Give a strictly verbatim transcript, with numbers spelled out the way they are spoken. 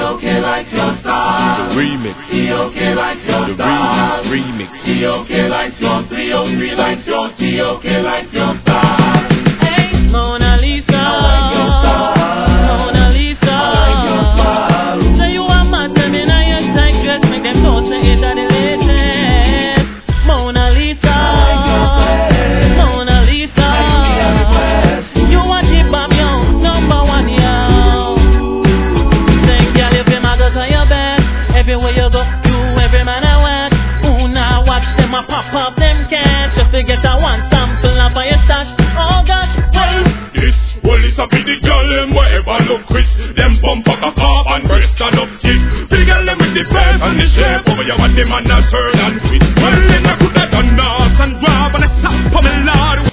T-O-K like your style. The remix. T-O-K like your The style. remix. T-O-K like your three oh three like your T-O-K like your style. Hey, Mona Lisa. I like your style. Mona Lisa. I like your style. Say you are mad, tell me now your tight dress, make them know say it's the latest. Mona Lisa. I like your dress. Mona Lisa. I do me every dress. You are the bam yo, number one yo. Say girl, if you mad on your bed, everywhere you go, you every man I want. Who now watch them a pop up them cats, just to get a one sample of your stash. Oh gosh, wait. This police a be the girl them wherever look Chris. Them bump up a car and breast and up stick. The girl them with the face and the shape over your body man a